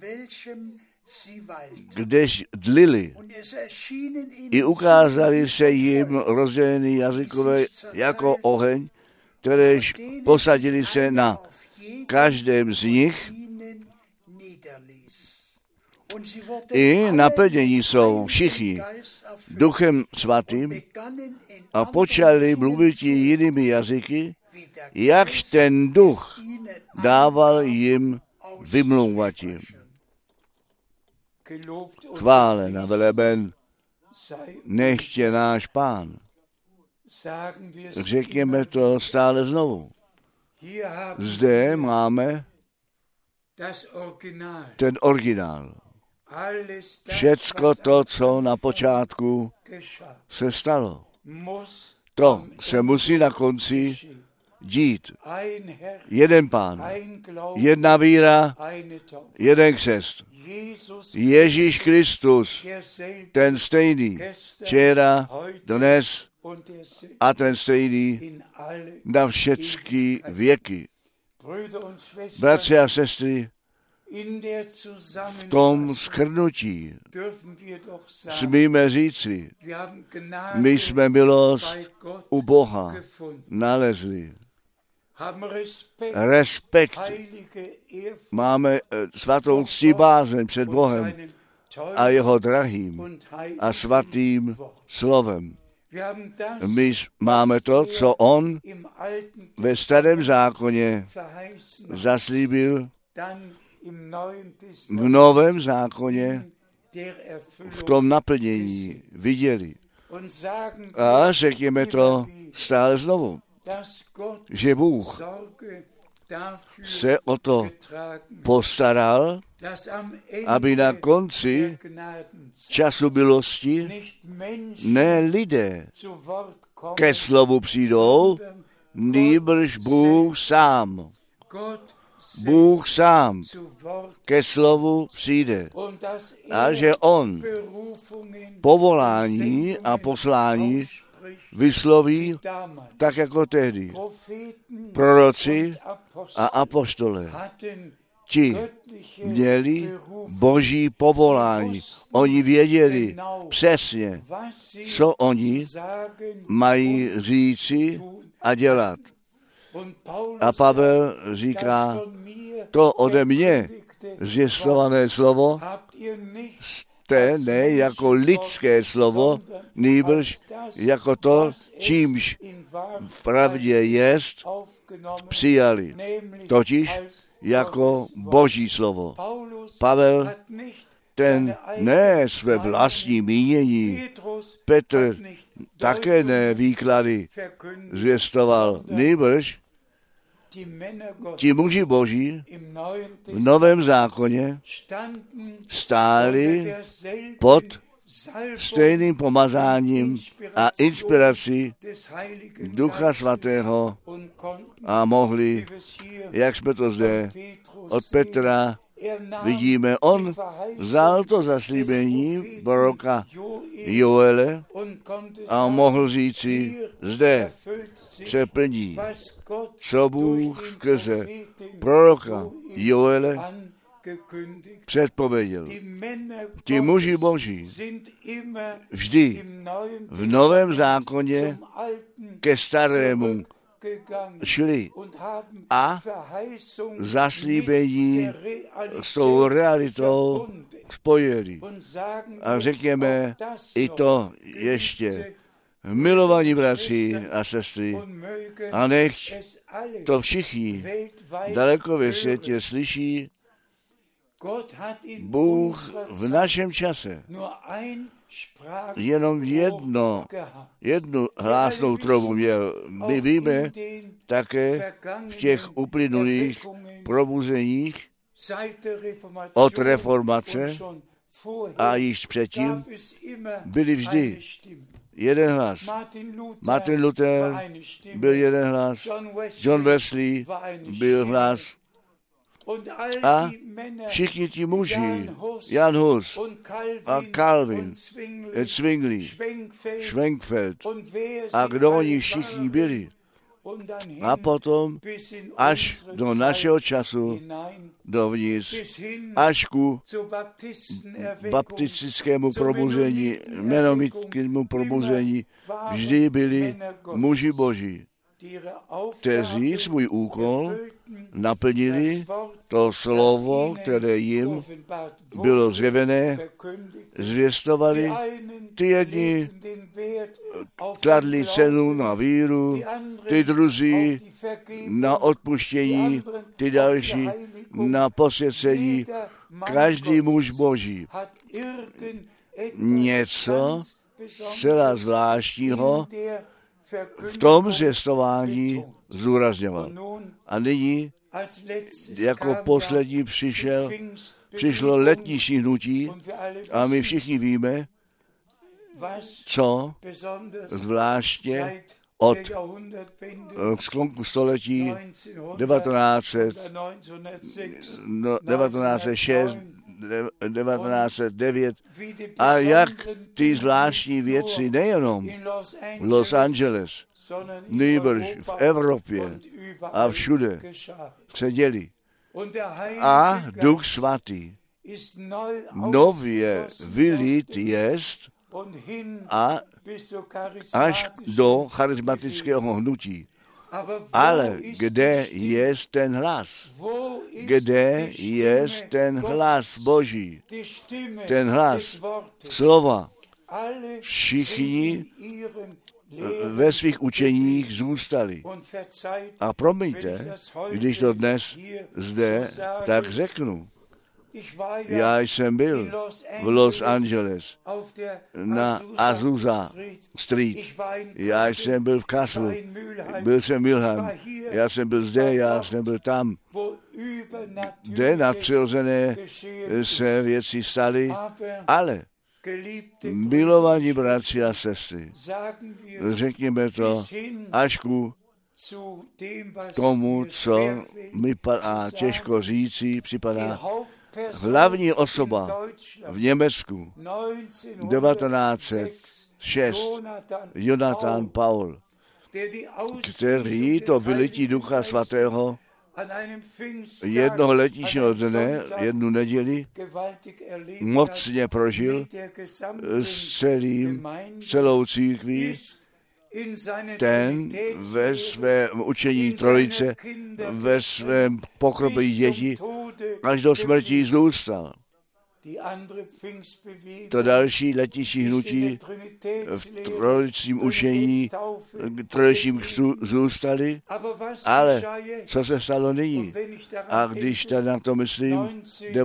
kdež dlili. I ukázali se jim rozdělený jazykové jako oheň, kteréž posadili se na každém z nich. I naplnění jsou všichni Duchem Svatým a počali mluvit jinými jazyky, jakž ten duch dával jim vymlouvat jim. Chválen a veleben nechtě náš Pán. Řekněme to stále znovu. Zde máme ten originál. Všecko to, co na počátku se stalo, to se musí na konci dít. Jeden Pán, jedna víra, jeden křest. Ježíš Kristus, ten stejný, včera, dnes a ten stejný na všechny věky. Bratři a sestry, v tom shrnutí smíme říci, my jsme milost u Boha nalezli. Respekt. Máme svatou ctí bázeň před Bohem a jeho drahým a svatým slovem. My máme to, co on ve starém zákoně zaslíbil, v novém zákoně v tom naplnění viděli. A řekněme to stále znovu, že Bůh se o to postaral, aby na konci času milosti ne lidé ke slovu přijdou, nýbrž Bůh sám. Bůh sám ke slovu přijde. A že on povolání a poslání vysloví tak jako tehdy. Proroci a apoštole. Ti měli boží povolání. Oni věděli přesně, co oni mají říci a dělat. A Pavel říká, to ode mě zvěstované slovo jste ne jako lidské slovo, nýbrž jako to, čímž v pravdě jest, přijali. Totiž jako boží slovo. Pavel ten ne své vlastní mínění, Petr také ne výklady zvěstoval, nýbrž ti muži boží v Novém zákoně stáli pod stejným pomazáním a inspirací Ducha Svatého a mohli, jak jsme to zde od Petra vidíme, on vzal to zaslíbení proroka Joele a mohl říci, zde se plní, co Bůh skrze proroka Joele předpověděl. Ti muži boží vždy v Novém zákoně ke starému šli a zaslíbení s tou realitou spojili. A řekněme i to ještě, milovaní bratři a sestry, a nech to všichni daleko ve světě slyší, Bůh v našem čase jenom jednu hlásnou trobu měl. My víme také v těch uplynulých probuzeních od reformace a již předtím byli vždy jeden hlas. Martin Luther byl jeden hlas, John Wesley byl hlas a všichni ti muži, Jan Hus a Calvin, Zwingli, Schwenkfeld a kdo oni všichni byli. A potom až do našeho času dovnitř, až ku baptistickému probuzení, menomitkému probuzení, vždy byli muži boží, kteří svůj úkol naplnili, to slovo, které jim bylo zjevené, zvěstovali. Ty jedni kladli cenu na víru, ty druzí na odpuštění, ty další na posvěcení. Každý muž boží něco zcela zvláštního v tom zvěstování zúrazňoval. A nyní jako poslední přišlo letniční hnutí a my všichni víme, co zvláště od sklonku století 1906, 1909 a jak ty zvláštní věci nejenom v Los Angeles, nýbrž v Evropě a všude se děli. A Duch Svatý nově vylít jest a až do charismatického hnutí. Ale kde je ten hlas? Kde je ten hlas Boží? Ten hlas slova. Všichni ve svých učeních zůstali. A promiňte, když to dnes zde tak řeknu. Já jsem byl v Los Angeles na Azusa Street. Já jsem byl v Kasselu. Byl jsem Milheim. Já jsem byl zde, já jsem byl tam. Kde nadpřirozené se věci staly, ale milovaní bratři a sestry, řekněme to až ku tomu, co mi těžko říci, připadá. Hlavní osoba v Německu 1906, Jonathan Paul, který to vylití Ducha Svatého jednoho letničního dne, jednu neděli, mocně prožil s celou církví. Ten ve svém učení trojice, ve svém pokropení dětí, až do smrti zůstal. To další letniční hnutí v trojicím učení, trojicím zůstali, ale co se stalo nyní? A když tady na to myslím,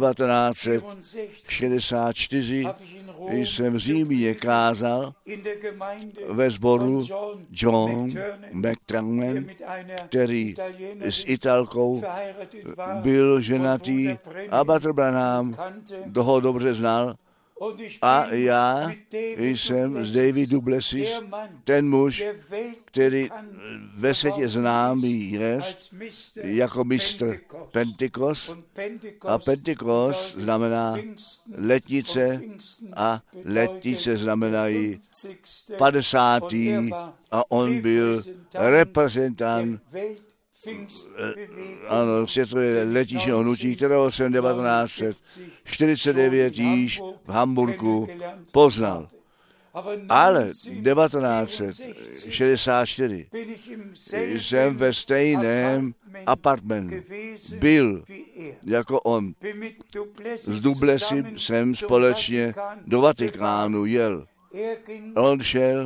1964 jsem v Římě kázal ve sboru John McTernan, který s Italkou byl ženatý a Brother Branham toho dobře znal. A já jsem z David Duplessis, ten muž, který ve světě známý je jako mistr Pentekost. A Pentekost znamená letnice a letnice znamenají 50. A on byl reprezentant ano, světové letišního hnutí, kterého jsem 1949 již v Hamburgu poznal. Ale 1964 jsem ve stejném apartmentu byl jako on. S Dublesem jsem společně do Vatikánu jel. On šel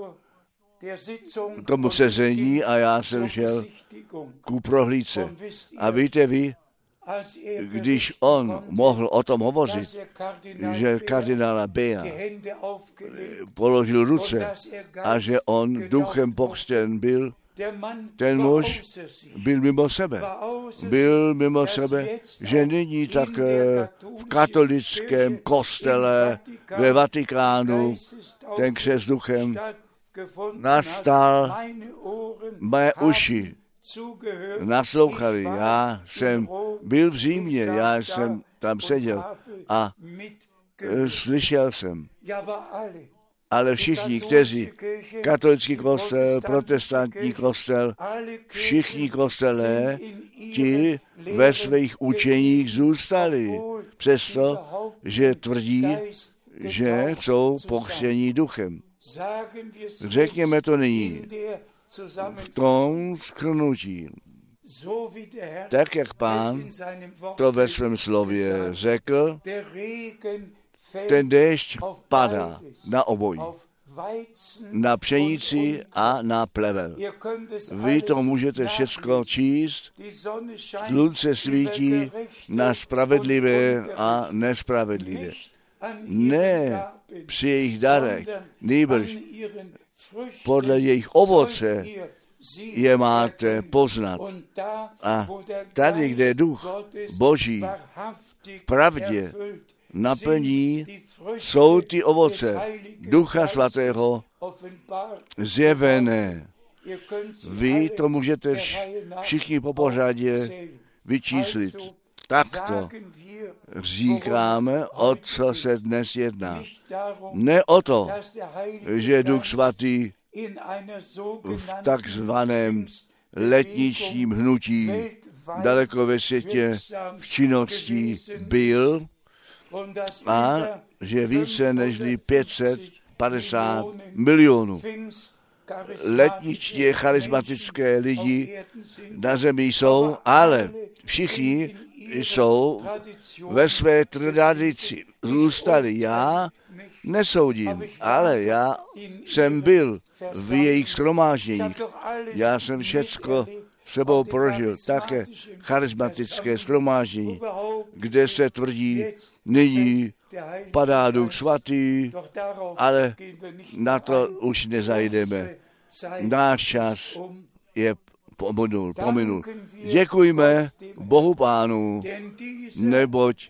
k tomu sezení a já jsem šel ku prohlídce. A víte vy, když on mohl o tom hovořit, že kardinála Bea položil ruce a že on duchem pokřtěn byl, ten muž byl mimo sebe. Byl mimo sebe, že nyní tak v katolickém kostele ve Vatikánu ten křest duchem nastal, mé uši naslouchali. Já jsem byl v Římě, já jsem tam seděl a slyšel jsem. Ale všichni, kteří, katolický kostel, protestantní kostel, všichni kostelé, ti ve svých učeních zůstali. Přesto, že tvrdí, že jsou pokřtění duchem. Řekněme to nyní, v tom shrnutí, tak jak Pán to ve svém slově řekl, ten déšť padá na obojí, na pšenici a na plevel. Vy to můžete všecko číst, slunce svítí na spravedlivé a nespravedlivé. Ne při jejich darech, nýbrž podle jejich ovoce je máte poznat. A tady, kde duch Boží v pravdě naplní, jsou ty ovoce Ducha Svatého zjevené. Vy to můžete všichni po pořadě vyčíslit. Takto říkáme, o co se dnes jedná. Ne o to, že Duch Svatý v takzvaném letničním hnutí daleko ve světě v činnosti byl a že více než 550 milionů letničně charismatické lidi na zemi jsou, ale všichni jsou ve své tradici zůstali. Já nesoudím, ale já jsem byl v jejich shromážděních. Já jsem všecko sebou prožil, také charismatické shromáždění, kde se tvrdí, nyní padá Duch Svatý, ale na to už nezajdeme. Náš čas je pominul. Děkujme Bohu Pánu, neboť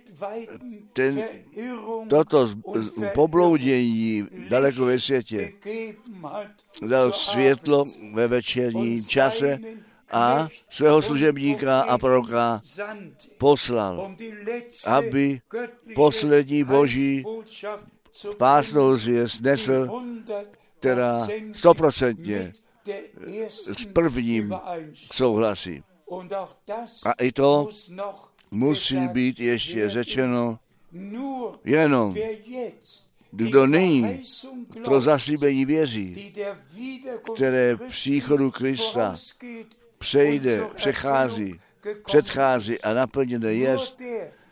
toto pobloudění daleko ve světě dal světlo ve večerním čase a svého služebníka a proroka poslal, aby poslední Boží spásnou zvěst nesl, která 100% s prvním souhlasí. A i to musí být ještě řečeno, jenom kdo nyní to zaslíbení věří, které příchodu Krista předchází a naplněné jest,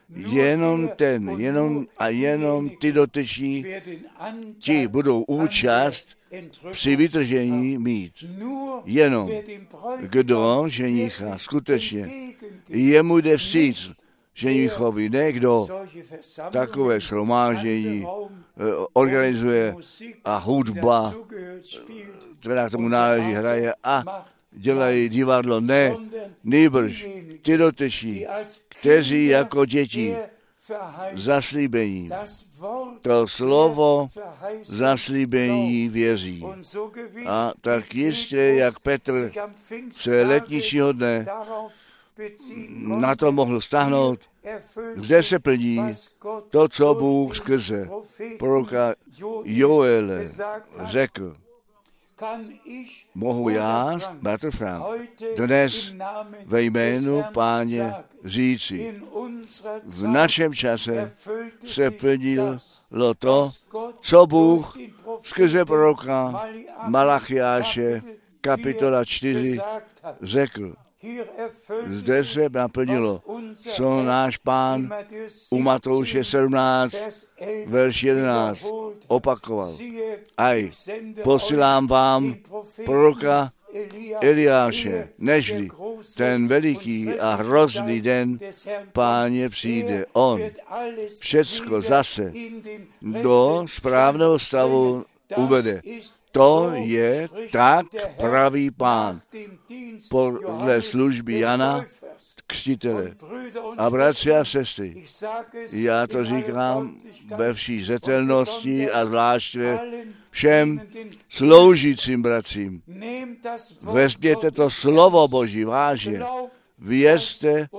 jenom ty dotyční, ti budou účast při vytržení mít. Jenom kdo ženicha skutečně jemu jde vstříc ženichovi, ne kdo takové shromáždění organizuje a hudba, která k tomu náleží, hraje a dělají divadlo, ne, nýbrž ty dotyční, kteří jako děti zaslíbení, to slovo zaslíbení věří. A tak jistě, jak Petr se letničního dne na to mohl stáhnout, kde se plní to, co Bůh skrze proroka Joele řekl. mohu já, bratr Frank, dnes ve jménu Páně říci, v našem čase se plnilo to, co Bůh skrze proroka Malachiáše, kapitola 4, řekl. Zde se naplnilo, co náš Pán u Matouše 17, verš 11 opakoval. Aj, posílám vám proroka Eliáše, nežli ten veliký a hrozný den Páně přijde. On všecko zase do správného stavu uvede. To je tak pravý Pán podle služby Jana Křtitele. A bratři a sestry, já to říkám ve vší zřetelnosti a zvláště všem sloužícím bratřím. Vezměte to slovo Boží vážně. Věřte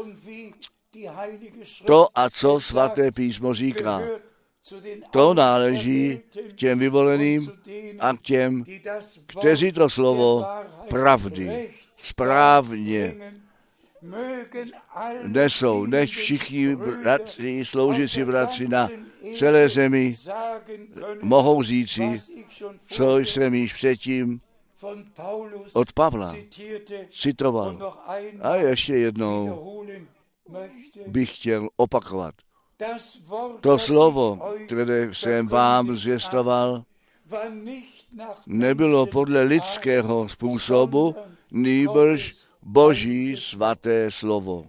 to, a co svaté písmo říká. To náleží k těm vyvoleným a k těm, kteří to slovo pravdy správně nesou. Nech všichni bratři, sloužící bratři na celé zemi mohou říci, co jsem již předtím od Pavla citoval. A ještě jednou bych chtěl opakovat. To slovo, které jsem vám zvěstoval, nebylo podle lidského způsobu, nýbrž Boží svaté slovo.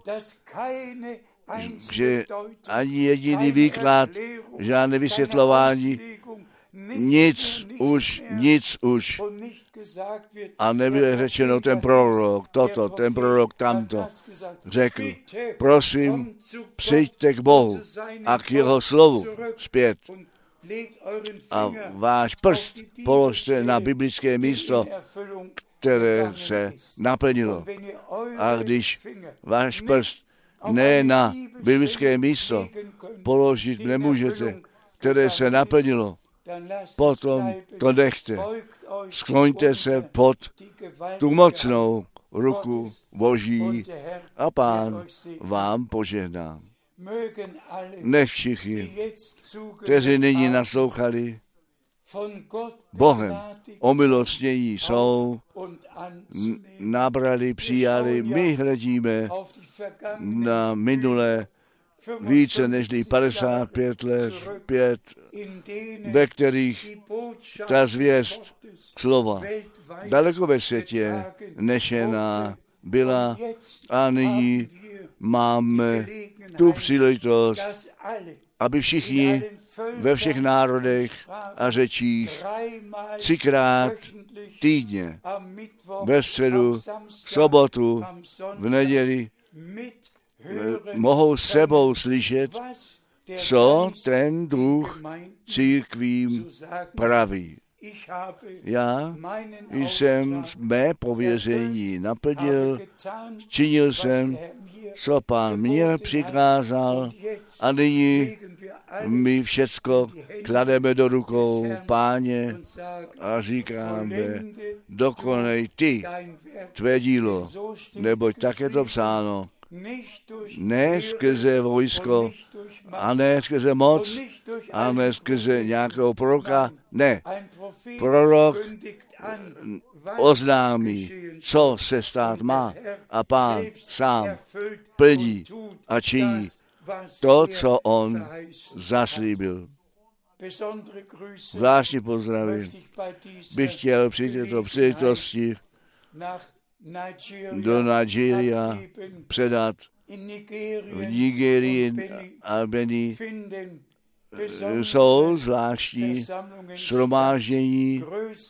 Že ani jediný výklad, žádné vysvětlování, nic už. A nebylo řečeno ten prorok, toto, ten prorok tamto. Řekl, prosím, přijďte k Bohu a k jeho slovu zpět. A váš prst položte na biblické místo, které se naplnilo. A když váš prst ne na biblické místo položit nemůžete, které se naplnilo, potom to nechte. Skloňte se pod tu mocnou ruku Boží a Pán vám požehná. Nech všichni, kteří nyní naslouchali, Bohem omilostnění jsou, nabrali, přijali. My hledíme na minulé více než 55 let zpět, ve kterých ta zvěst slova daleko ve světě nešená byla a nyní máme tu příležitost, aby všichni ve všech národech a řečích 3krát týdně, ve středu, v sobotu, v neděli, mohou sebou slyšet, co ten Duch církvím praví. Já jsem mé pověření naplnil, činil jsem, co Pán mě přikázal a nyní my všecko klademe do rukou Páně a říkáme, dokonej ty tvé dílo, neboť tak je to psáno. Ne skrze vojsko, a ne skrze moc, a ne skrze nějakého proroka, ne. Prorok oznámí, co se stát má a Pán sám plní a činí to, co on zaslíbil. Zvláštní pozdravy bych chtěl při této příležitosti do Nigeria předat. V Nigerii a Benin jsou zvláštní shromáždění,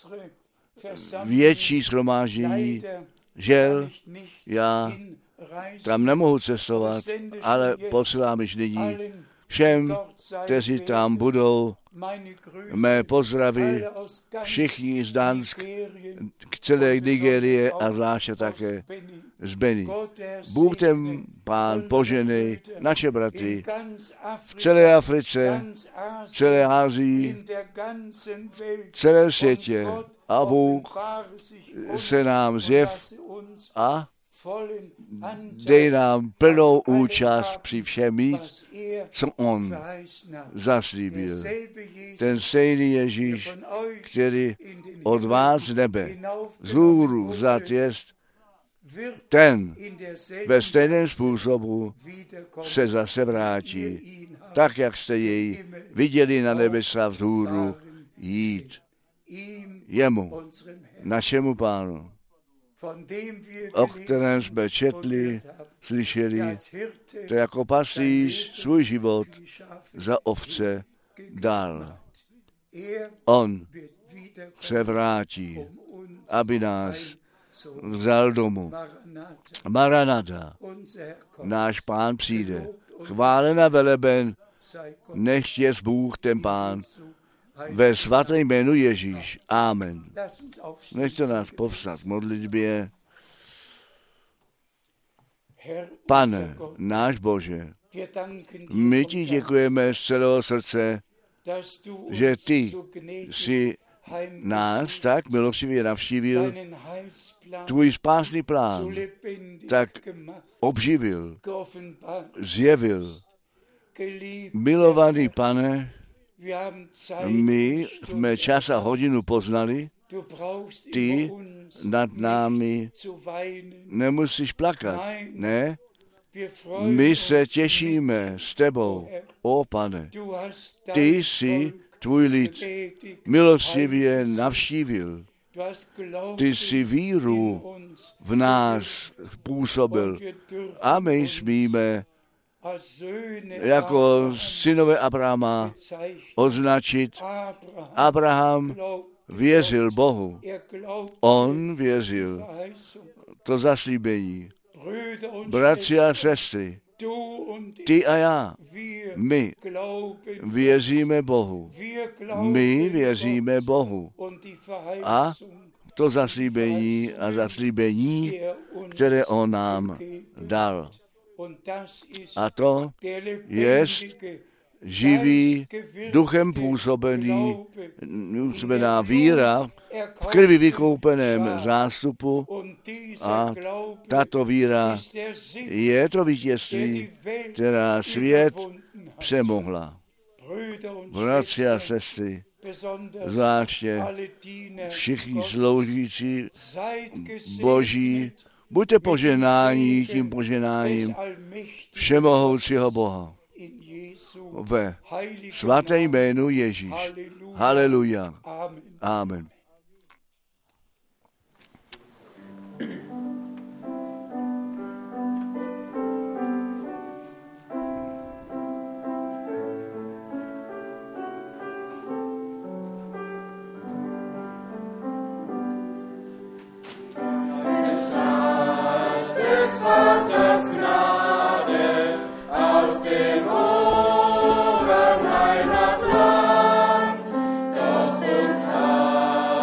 větší shromáždění, žel, já tam nemohu cestovat, ale posílám již nyní všem, kteří tam budou, mé pozdravy, všichni z Dánsk, k celé Nigérie a zvláště také zbeni. Bůh ten Pán poženej naše bratry v celé Africe, v celé Asii, v celém světě a Bůh se nám zjev a dej nám plnou účast při všem mít, co on zaslíbil. Ten stejný Ježíš, který od vás z nebe z hůru vzat jest, ten ve stejném způsobu se zase vrátí, tak jak jste jej viděli na nebesa vzhůru jít. Jemu, našemu Pánu, o kterém jsme četli, slyšeli, to jako pastýř svůj život za ovce dal. On se vrátí, aby nás vzal domů. Maranatha, náš Pán přijde. Chválen a veleben, nechť je Bůh ten Pán, ve svatém jménu Ježíš. Amen. Nechte nás povstat v modlitbě. Pane, náš Bože, my ti děkujeme z celého srdce, že ty jsi nás tak milostivě navštívil, tvůj spásný plán tak obživil, zjevil. Milovaný Pane, my jsme čas a hodinu poznali, ty nad námi nemusíš plakat, ne? My se těšíme s tebou, ó Pane. Ty jsi tvůj lid milostivě navštívil. Ty jsi víru v nás působil a my smíme jako synové Abrahama označit. Abraham věřil Bohu. On věřil to zaslíbení. Bratři a sestry, ty a já, my věříme Bohu. My věříme Bohu. A to zaslíbení a zaslíbení, které on nám dal. A to je živý, duchem působený, znamená víra v krvi vykoupeném zástupu a tato víra je to vítězství, která svět přemohla. Bratři a sestry, zvláště všichni sloužící Boží, buďte poženáni tím poženáním všemohoucího Boha. Ve svatém jménu Ježíš. Haleluja. Amen. Doch uns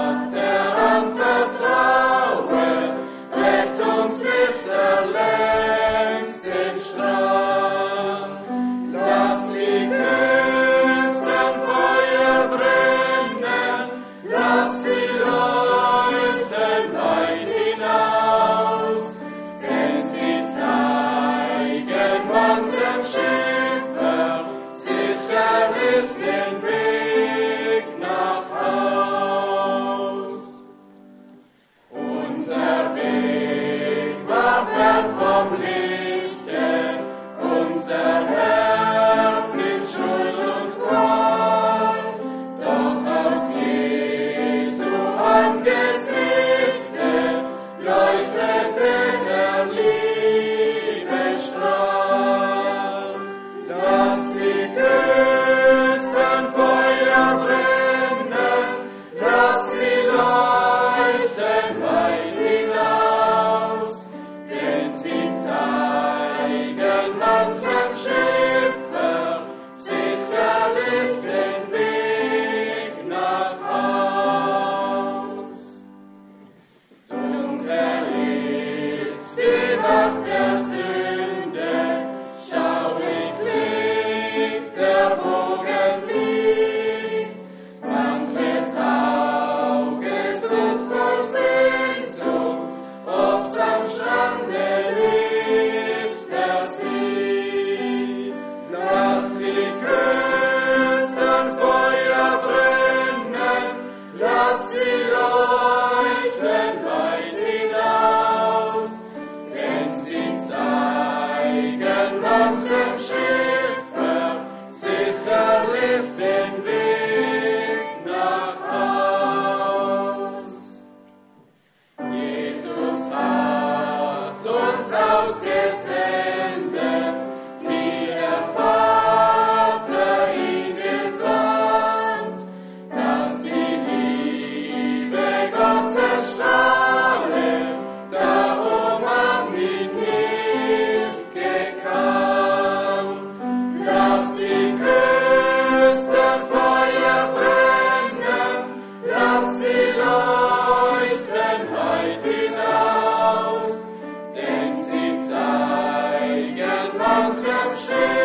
ausgesendet, wie der Vater ihn gesandt, dass die Liebe Gottes strahle, darum haben ihn nicht gekannt. Lass die Küsten Feuer brennen, lass sie leuchten weit hinaus, denn sie zeigen manchem schön.